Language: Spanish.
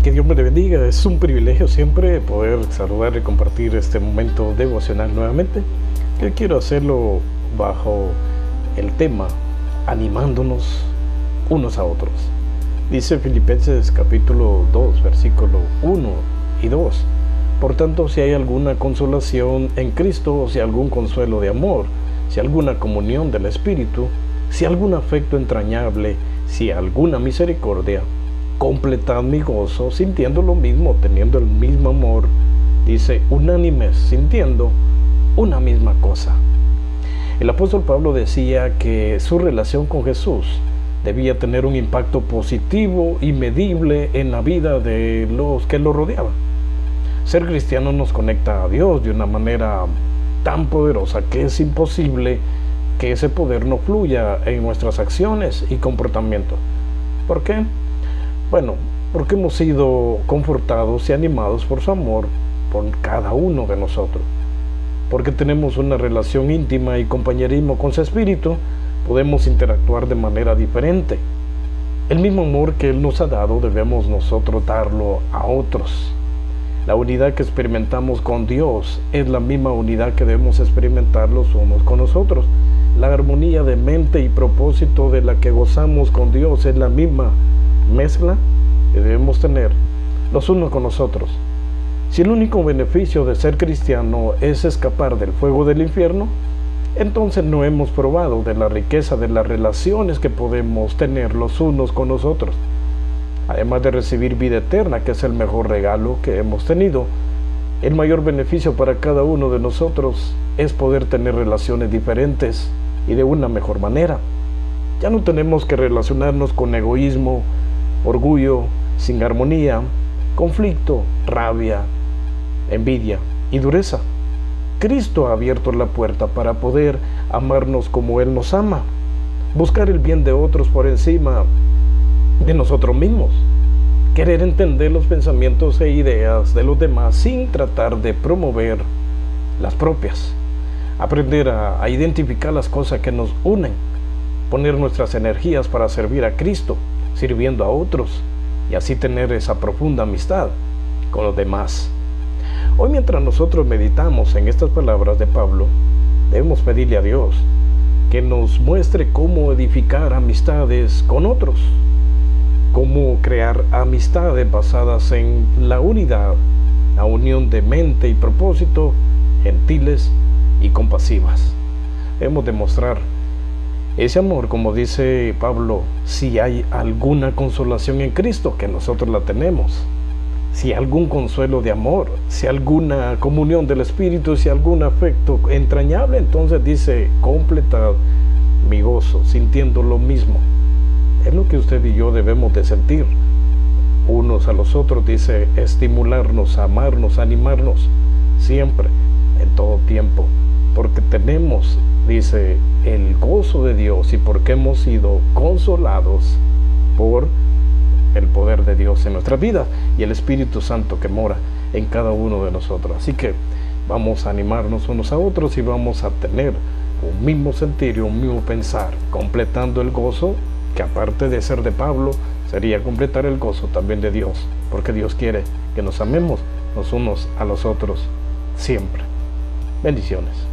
Que Dios me le bendiga. Es un privilegio siempre poder saludar y compartir este momento devocional nuevamente. Yo quiero hacerlo bajo el tema animándonos unos a otros. Dice Filipenses capítulo 2, versículo 1 y 2. Por tanto, si hay alguna consolación en Cristo, si algún consuelo de amor, si alguna comunión del Espíritu, si algún afecto entrañable, si alguna misericordia, completad mi gozo sintiendo lo mismo, teniendo el mismo amor, dice, unánimes, sintiendo una misma cosa. El apóstol Pablo decía que su relación con Jesús debía tener un impacto positivo y medible en la vida de los que lo rodeaban. Ser cristiano nos conecta a Dios de una manera tan poderosa que es imposible que ese poder no fluya en nuestras acciones y comportamientos. ¿Por qué? Bueno, porque hemos sido confortados y animados por su amor por cada uno de nosotros. Porque tenemos una relación íntima y compañerismo con su Espíritu, podemos interactuar de manera diferente. El mismo amor que Él nos ha dado, debemos nosotros darlo a otros. La unidad que experimentamos con Dios es la misma unidad que debemos experimentar los unos con nosotros. La armonía de mente y propósito de la que gozamos con Dios es la misma mezcla que debemos tener los unos con los otros. Si el único beneficio de ser cristiano es escapar del fuego del infierno, entonces no hemos probado de la riqueza de las relaciones que podemos tener los unos con los otros. Además de recibir vida eterna, que es el mejor regalo que hemos tenido, el mayor beneficio para cada uno de nosotros es poder tener relaciones diferentes y de una mejor manera. Ya no tenemos que relacionarnos con egoísmo, orgullo, sin armonía, conflicto, rabia, envidia y dureza. Cristo ha abierto la puerta para poder amarnos como Él nos ama, buscar el bien de otros por encima de nosotros mismos, querer entender los pensamientos e ideas de los demás sin tratar de promover las propias, aprender a identificar las cosas que nos unen, poner nuestras energías para servir a Cristo, sirviendo a otros, y así tener esa profunda amistad con los demás. Hoy, mientras nosotros meditamos en estas palabras de Pablo, debemos pedirle a Dios que nos muestre cómo edificar amistades con otros, cómo crear amistades basadas en la unidad, la unión de mente y propósito, gentiles y compasivas. Debemos demostrar ese amor, como dice Pablo, si hay alguna consolación en Cristo, que nosotros la tenemos, si algún consuelo de amor, si alguna comunión del Espíritu, si algún afecto entrañable, entonces dice, completad mi gozo, sintiendo lo mismo. Es lo que usted y yo debemos de sentir unos a los otros, dice, estimularnos, amarnos, animarnos, siempre, en todo tiempo, porque tenemos, dice, el gozo de Dios y porque hemos sido consolados por el poder de Dios en nuestras vidas y el Espíritu Santo que mora en cada uno de nosotros. Así que vamos a animarnos unos a otros y vamos a tener un mismo sentir y un mismo pensar, completando el gozo que, aparte de ser de Pablo, sería completar el gozo también de Dios, porque Dios quiere que nos amemos los unos a los otros siempre. Bendiciones.